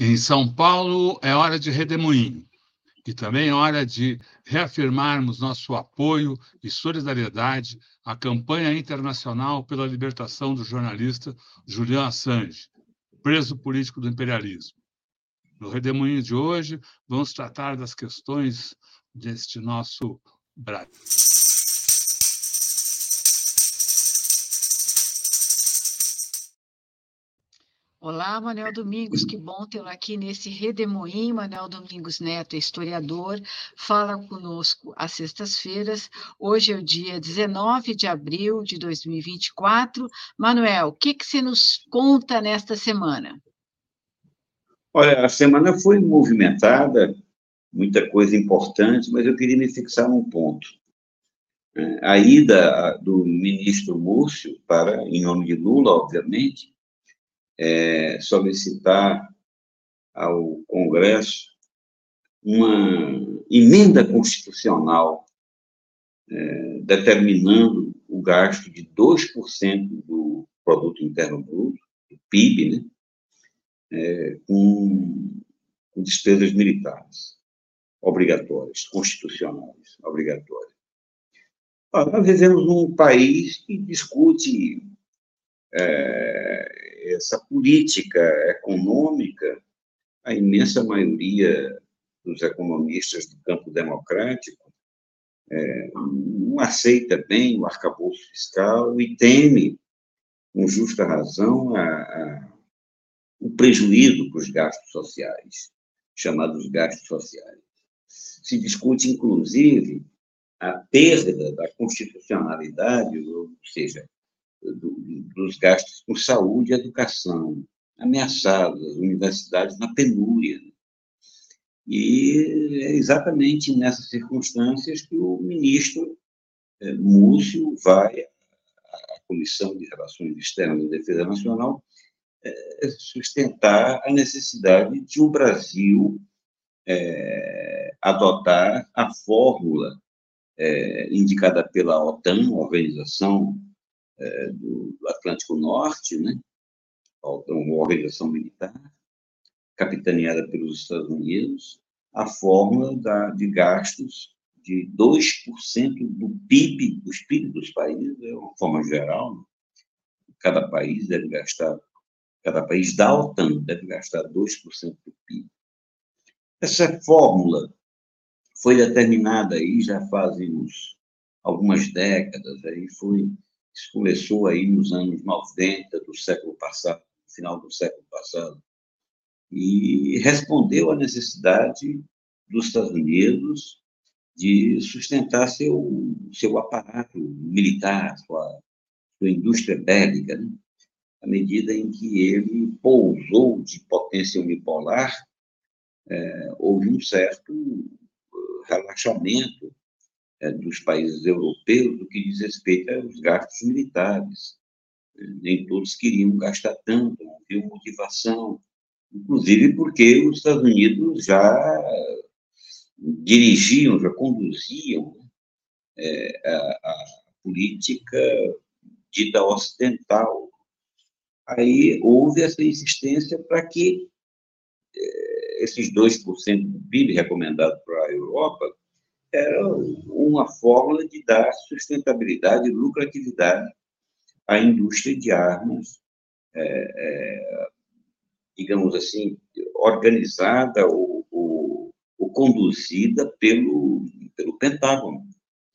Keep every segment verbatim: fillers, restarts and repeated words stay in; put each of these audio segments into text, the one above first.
Em São Paulo, é hora de redemoinho. E também é hora de reafirmarmos nosso apoio e solidariedade à campanha internacional pela libertação do jornalista Julian Assange, preso político do imperialismo. No redemoinho de hoje, vamos tratar das questões deste nosso Brasil. Olá, Manuel Domingos, que bom tê-lo aqui nesse redemoinho. Manuel Domingos Neto é historiador, fala conosco às sextas-feiras. Hoje é o dia dezenove de abril de dois mil e vinte e quatro. Manuel, o que, que você nos conta nesta semana? Olha, a semana foi movimentada, muita coisa importante, mas eu queria me fixar num ponto. A ida do ministro Múcio, para, em nome de Lula, obviamente, é, solicitar ao Congresso uma emenda constitucional é, determinando o gasto de dois por cento do Produto Interno Bruto, do P I B, né, é, com, com despesas militares obrigatórias, constitucionais, obrigatórias. Nós vivemos num país que discute é, essa política econômica. A imensa maioria dos economistas do campo democrático é, não aceita bem o arcabouço fiscal e teme, com justa razão, a, a, o prejuízo para os gastos sociais, chamados gastos sociais. Se discute, inclusive, a perda da constitucionalidade, ou seja, do, dos gastos com saúde e educação, ameaçados, as universidades na penúria. E é exatamente nessas circunstâncias que o ministro eh, Múcio vai à Comissão de Relações Externas e Defesa Nacional eh, sustentar a necessidade de o Brasil eh, adotar a fórmula eh, indicada pela OTAN, Organização eh, do Atlântico Norte, né? Uma organização militar, capitaneada pelos Estados Unidos, a fórmula da, de gastos de dois por cento do P I B, dos P I B dos países, é uma forma geral. Cada país deve gastar, cada país da OTAN deve gastar dois por cento do P I B. Essa fórmula foi determinada aí já fazem uns, algumas décadas, aí foi, isso começou aí nos anos noventa do século passado, final do século passado, e respondeu à necessidade dos Estados Unidos de sustentar seu, seu aparato militar, sua, sua indústria bélica, né? À medida em que ele pousou de potência unipolar, é, houve um certo relaxamento é, dos países europeus no que diz respeito aos gastos militares. Nem todos queriam gastar tanto, não havia motivação, inclusive porque os Estados Unidos já dirigiam, já conduziam é, a, a política dita ocidental. Aí houve essa insistência para que é, esses dois por cento do P I B recomendado para a Europa era uma fórmula de dar sustentabilidade e lucratividade à indústria de armas, é, é, digamos assim, organizada ou, ou, ou conduzida pelo, pelo Pentágono,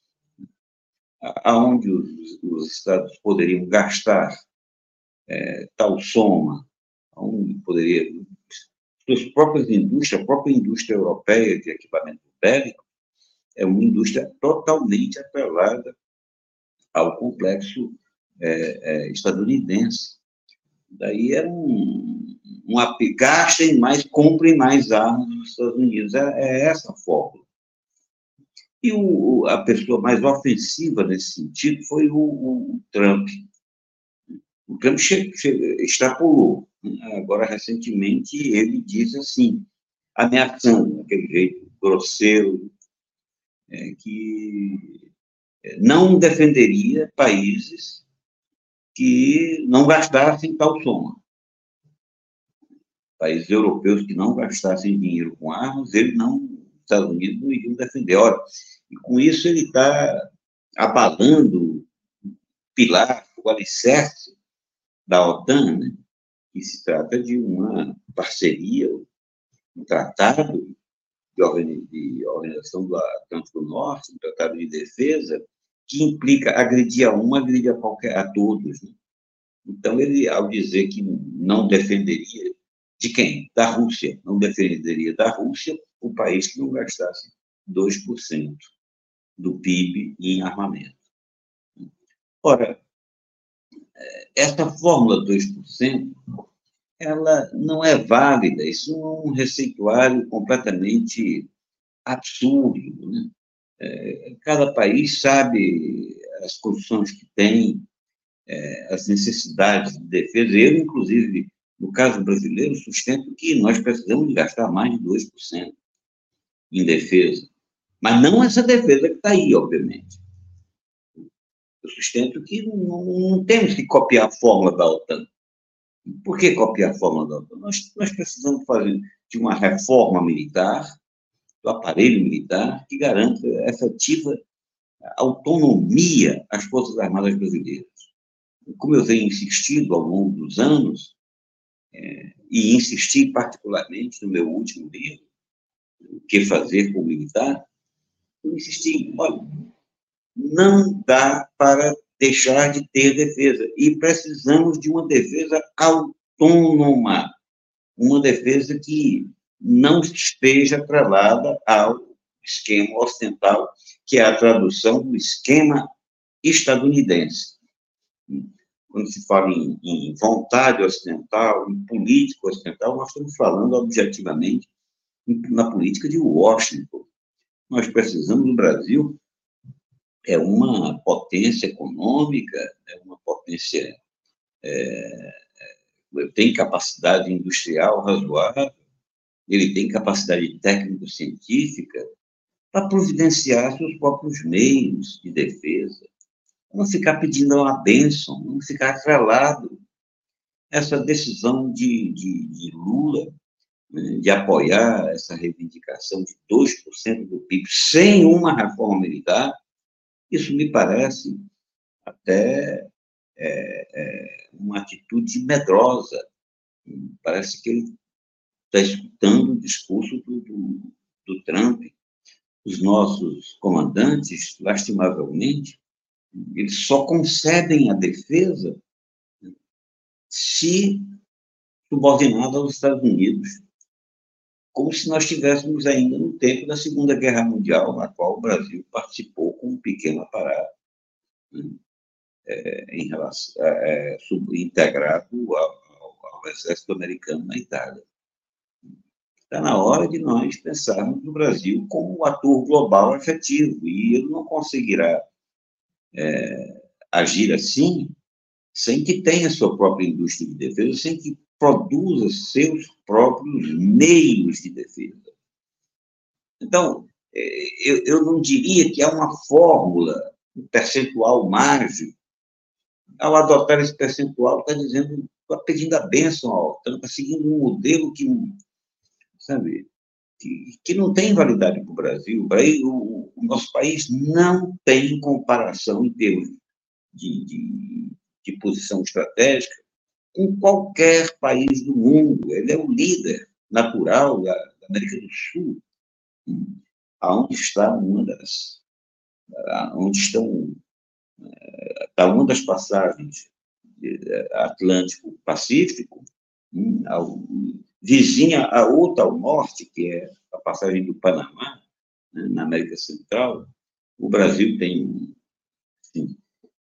aonde os, os Estados poderiam gastar é, tal soma, onde poderia suas próprias indústrias, a própria indústria europeia de equipamento bélico é uma indústria totalmente atrelada ao complexo é, é, estadunidense. Daí era um, um gastem mais, comprem mais armas nos Estados Unidos. É, é essa a fórmula. E o, a pessoa mais ofensiva nesse sentido foi o, o Trump. O Trump che, che, extrapolou. Agora, recentemente, ele diz assim, ameaçando, daquele jeito grosseiro, é, que não defenderia países que não gastassem tal soma. países europeus que não gastassem dinheiro com armas, ele não, os Estados Unidos não iriam defender. Ora, e com isso ele está abalando o pilar, o alicerce da OTAN, né? Que se trata de uma parceria, um tratado de Organização do Atlântico Norte, um tratado de defesa, que implica agredir a um, agredir a, qualquer, a todos. Né? Então, ele, ao dizer que não defenderia, de quem? Da Rússia, não defenderia da Rússia o país que não gastasse dois por cento do P I B em armamento. Ora, essa fórmula dois por cento, ela não é válida, isso é um receituário completamente absurdo. Né? É, cada país sabe as condições que tem, é, as necessidades de defesa. Eu, inclusive, no caso brasileiro, sustento que nós precisamos gastar mais de dois por cento em defesa. Mas não essa defesa que está aí, obviamente. Eu sustento que não, não temos que copiar a fórmula da OTAN. Por que copiar a fórmula da OTAN? Nós, nós precisamos fazer de uma reforma militar, do aparelho militar, que garanta efetiva autonomia às Forças Armadas brasileiras. Como eu venho insistindo ao longo dos anos, é, e insisti particularmente no meu último livro, O que Fazer com o Militar, eu insisti, olha, não dá para deixar de ter defesa, e precisamos de uma defesa autônoma, uma defesa que não esteja atrelada ao esquema ocidental, que é a tradução do esquema estadunidense. Quando se fala em, em vontade ocidental, em política ocidental, nós estamos falando objetivamente na política de Washington. Nós precisamos, no Brasil, é uma potência econômica, é uma potência, é, tem capacidade industrial razoável, ele tem capacidade técnico-científica para providenciar seus próprios meios de defesa, não ficar pedindo uma bênção, não ficar atrelado. Essa decisão de, de, de Lula, né, de apoiar essa reivindicação de dois por cento do P I B sem uma reforma militar, isso me parece até é, é, uma atitude medrosa. Parece que ele está escutando o discurso do, do, do Trump. Os nossos comandantes, lastimavelmente, eles só concedem a defesa se subordinado aos Estados Unidos, como se nós estivéssemos ainda no tempo da Segunda Guerra Mundial, na qual o Brasil participou com um pequeno aparato, né, é, em relação, é, integrado ao, ao, ao exército americano na Itália. Está na hora de nós pensarmos no Brasil como um ator global efetivo, e ele não conseguirá é, agir assim sem que tenha sua própria indústria de defesa, sem que produza seus próprios meios de defesa. Então, eu, eu não diria que há uma fórmula, um percentual mágico. Ao adotar esse percentual, está dizendo, está pedindo a bênção à OTAN, está seguindo um modelo que, sabe, que, que não tem validade para o Brasil. O, o nosso país não tem comparação em termos de, de, de posição estratégica com qualquer país do mundo. Ele é o líder natural da, da América do Sul, aonde está uma das, onde estão, está uma das passagens Atlântico-Pacífico, vizinha a outra ao norte, que é a passagem do Panamá, né, na América Central. O Brasil tem, assim,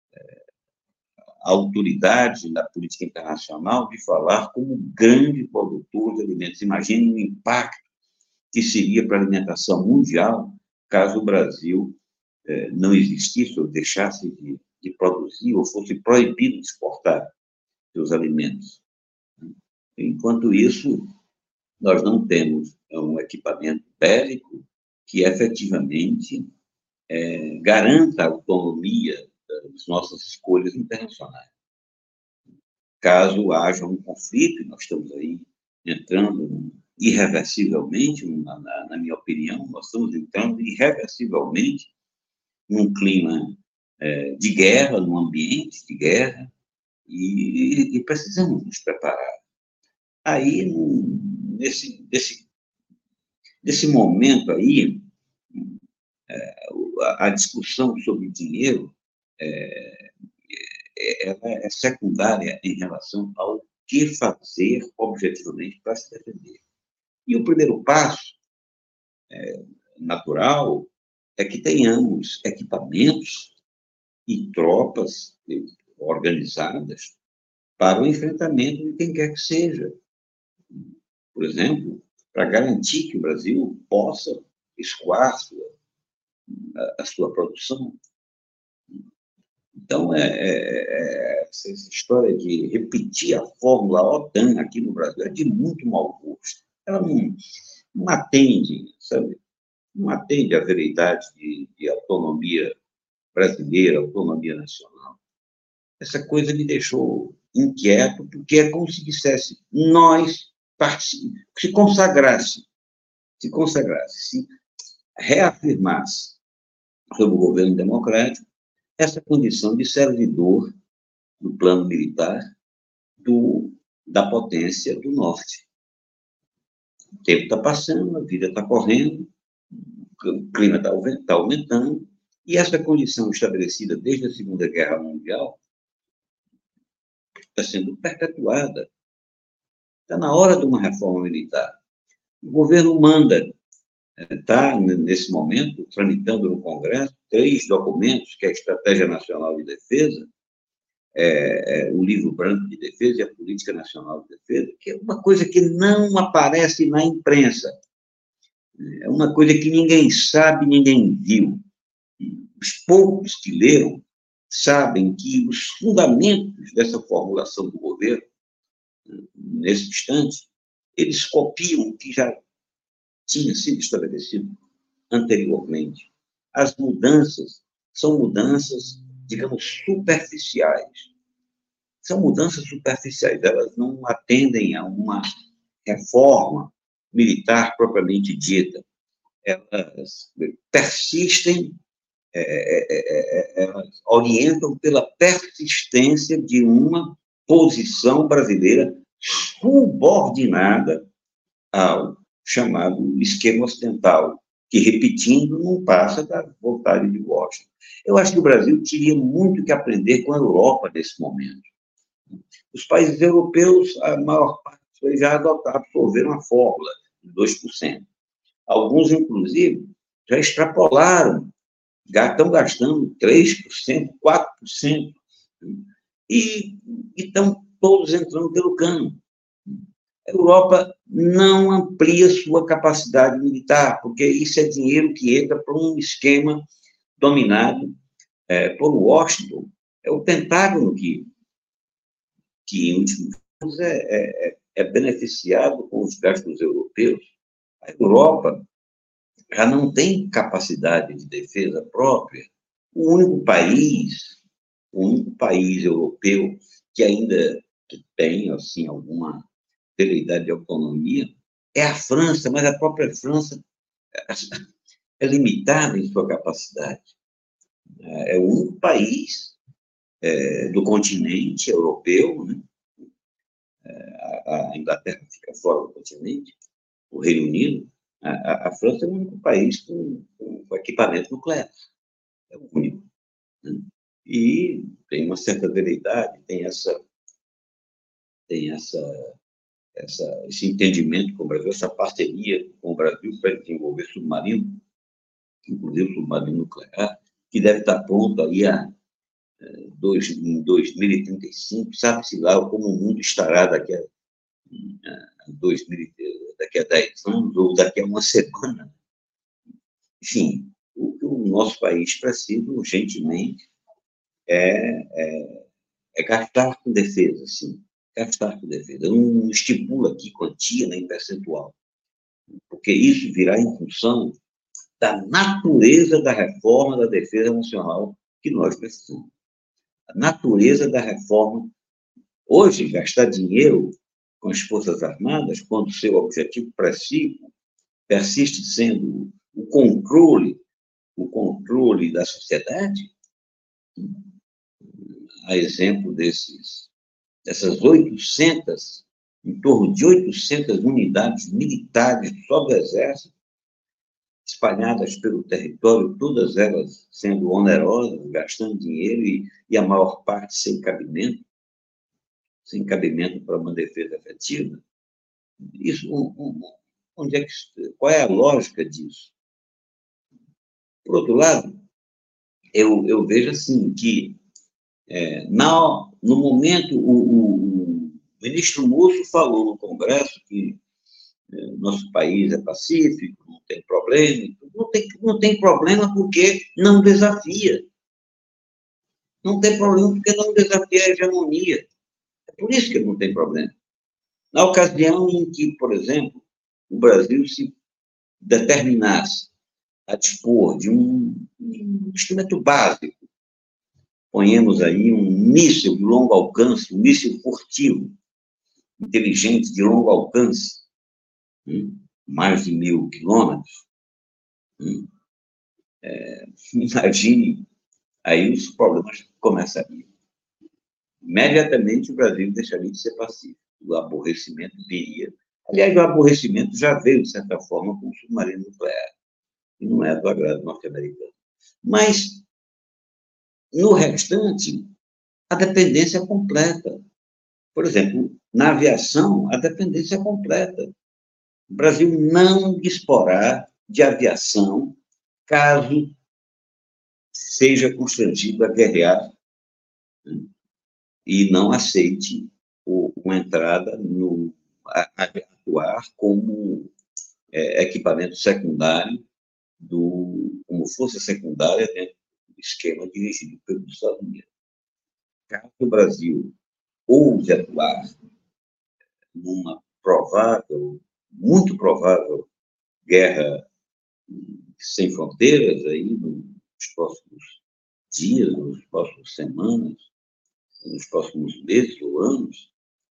a autoridade na política internacional de falar como grande produtor de alimentos. Imagine o impacto que seria para a alimentação mundial caso o Brasil eh, não existisse ou deixasse de, de produzir ou fosse proibido de exportar seus alimentos. Enquanto isso, nós não temos um equipamento bélico que efetivamente eh, garanta a autonomia das nossas escolhas internacionais. Caso haja um conflito, e nós estamos aí entrando irreversivelmente, na, na, na minha opinião, nós estamos entrando irreversivelmente num clima é, de guerra, num ambiente de guerra, e, e precisamos nos preparar. Aí, nesse, nesse, nesse momento aí, é, a, a discussão sobre dinheiro é, ela é secundária em relação ao que fazer objetivamente para se defender. E o primeiro passo é, natural é que tenhamos equipamentos e tropas organizadas para o enfrentamento de quem quer que seja. Por exemplo, para garantir que o Brasil possa escoar sua, a, a sua produção. Então, é, é, essa história de repetir a fórmula OTAN aqui no Brasil é de muito mau gosto. Ela não, não atende, sabe? Não atende à veleidade de, de autonomia brasileira, autonomia nacional. Essa coisa me deixou inquieto, porque é como se dissesse, nós se consagrasse, se consagrasse, se reafirmasse sob o governo democrático essa condição de servidor do plano militar do, da potência do norte. O tempo está passando, a vida está correndo, o clima está tá aumentando, e essa condição estabelecida desde a Segunda Guerra Mundial está sendo perpetuada. Está na hora de uma reforma militar. O governo manda, está, nesse momento, tramitando no Congresso três documentos, que é a Estratégia Nacional de Defesa, é, é, o Livro Branco de Defesa e a Política Nacional de Defesa, que é uma coisa que não aparece na imprensa. É uma coisa que ninguém sabe, ninguém viu. Os poucos que leram sabem que os fundamentos dessa formulação do governo, nesse instante, eles copiam o que já tinha sido estabelecido anteriormente. As mudanças são mudanças, digamos, superficiais. São mudanças superficiais, elas não atendem a uma reforma militar propriamente dita. Elas persistem, é, é, é, elas orientam pela persistência de uma posição brasileira subordinada ao chamado esquema ocidental, que, repetindo, não passa da vontade de Washington. Eu acho que o Brasil teria muito que aprender com a Europa nesse momento. Os países europeus, a maior parte já adotaram, absorveram a fórmula de dois por cento. Alguns, inclusive, já extrapolaram, já estão gastando três por cento, quatro por cento, e estão todos entrando pelo cano. A Europa não amplia sua capacidade militar, porque isso é dinheiro que entra para um esquema dominado é, por Washington. É o Pentágono que, que em últimos anos, é, é, é beneficiado com os gastos europeus. A Europa já não tem capacidade de defesa própria. O único país, o único país europeu que ainda tem, assim, alguma veleidade de autonomia é a França, mas a própria França é limitada em sua capacidade. É o único país é, do continente europeu, né? A, a Inglaterra fica fora do continente, o Reino Unido, a, a França é o único país com, com equipamento nuclear. É o único. Né? E tem uma certa veleidade, tem essa, tem essa, essa, esse entendimento com o Brasil, essa parceria com o Brasil para desenvolver submarino, inclusive submarino nuclear, que deve estar pronto aí a, dois, em dois mil e trinta e cinco, sabe-se lá como o mundo estará daqui a, a, dois mil, daqui a dez anos ou daqui a uma semana. Enfim, o que o nosso país precisa urgentemente é, é, é gastar com defesa, sim, gastar com defesa. Eu não estipulo aqui quantia nem percentual, porque isso virá em função da natureza da reforma da defesa nacional que nós precisamos. A natureza da reforma. Hoje, gastar dinheiro com as Forças Armadas, quando seu objetivo principal persiste sendo o controle, o controle da sociedade, a exemplo desses, dessas oitocentas, em torno de oitocentas unidades militares só do Exército, espalhadas pelo território, todas elas sendo onerosas, gastando dinheiro e, e a maior parte sem cabimento, sem cabimento para uma defesa efetiva. Isso, um, um, onde é que, qual é a lógica disso? Por outro lado, eu, eu vejo assim que, é, na, no momento, o, o, o ministro Múcio falou no Congresso que é, nosso país é pacífico, não tem problema, não tem, não tem problema porque não desafia. Não tem problema porque não desafia a hegemonia. É por isso que não tem problema. Na ocasião em que, por exemplo, o Brasil se determinasse a dispor de um, um instrumento básico, ponhamos aí um míssil de longo alcance, um míssil furtivo, inteligente, de longo alcance, hum, mais de mil quilômetros, hum, é, imagine, aí os problemas começariam. Imediatamente o Brasil deixaria de ser pacífico, o aborrecimento viria. Aliás, o aborrecimento já veio, de certa forma, com o submarino nuclear, e não é do agrado norte-americano. Mas, no restante, a dependência é completa. Por exemplo, na aviação, a dependência é completa. O Brasil não disporá de aviação caso seja constrangido a guerrear, né, e não aceite o, uma entrada no a, a atuar como é, equipamento secundário, do, como força secundária dentro do esquema dirigido pelos Estados Unidos. Caso o Brasil ouse atuar numa provável, muito provável guerra sem fronteiras aí nos próximos dias, nas próximas semanas, nos próximos meses ou anos,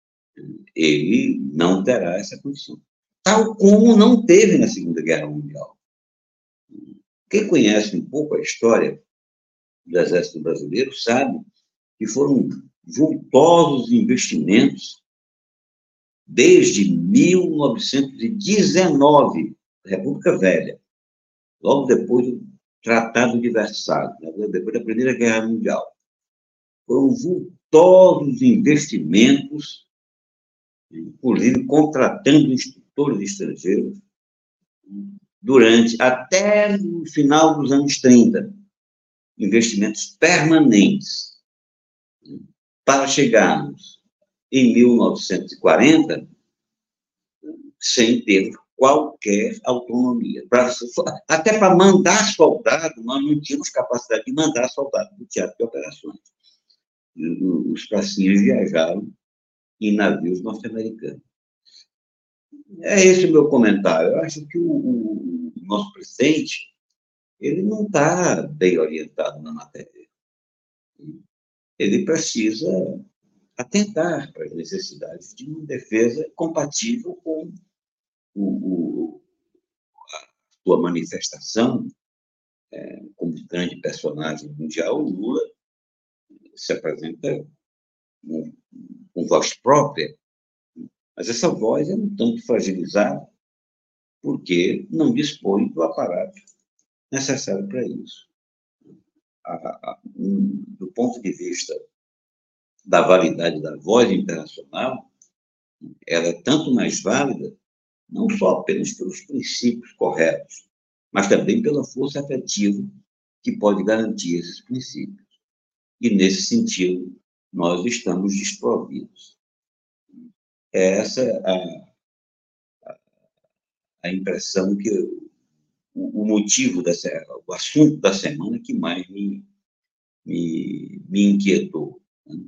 ele não terá essa condição. Tal como não teve na Segunda Guerra Mundial. Quem conhece um pouco a história do Exército Brasileiro sabe que foram vultosos investimentos desde mil novecentos e dezenove, República Velha, logo depois do Tratado de Versalhes, depois da Primeira Guerra Mundial. Foram vultosos investimentos, inclusive contratando instrutores estrangeiros, durante, até o final dos anos trinta, investimentos permanentes, para chegarmos em mil novecentos e quarenta sem ter qualquer autonomia. Pra, até para mandar soldado, nós não tínhamos capacidade de mandar soldado do teatro de operações. Os pracinhas viajaram em navios norte-americanos. É esse o meu comentário. Eu acho que o, o nosso presidente ele não está bem orientado na matéria. Ele precisa atentar para as necessidades de uma defesa compatível com o, o, a sua manifestação é, como grande personagem mundial. O Lula se apresenta com, com voz própria, mas essa voz é um tanto fragilizada porque não dispõe do aparato necessário para isso. A, a, um, do ponto de vista da validade da voz internacional, ela é tanto mais válida, não só apenas pelos princípios corretos, mas também pela força efetiva que pode garantir esses princípios. E, nesse sentido, nós estamos desprovidos. Essa é a, a, a impressão que eu, o, o motivo dessa, o assunto da semana que mais me, me, me inquietou.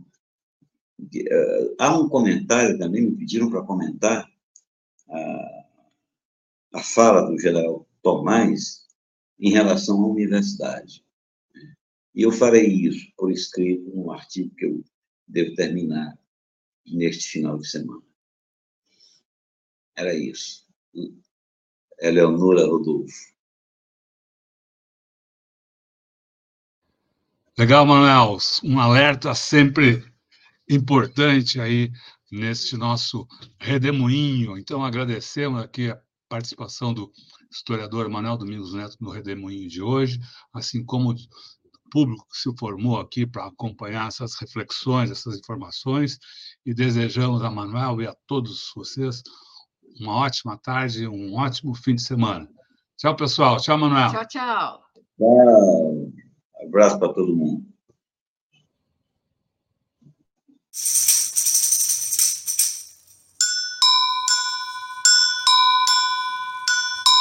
Há um comentário também, me pediram para comentar a, a fala do general Tomás em relação à universidade. E eu farei isso por escrito num artigo que eu devo terminar neste final de semana. Era isso. Eleonora Rodolfo. Legal, Manuel. Um alerta sempre importante aí neste nosso redemoinho. Então, agradecemos aqui a participação do historiador Manuel Domingos Neto no redemoinho de hoje, assim como o público que se formou aqui para acompanhar essas reflexões, essas informações, e desejamos a Manuel e a todos vocês uma ótima tarde, um ótimo fim de semana. Tchau, pessoal. Tchau, Manuel. Tchau, tchau. Tchau. Abraço para todo mundo.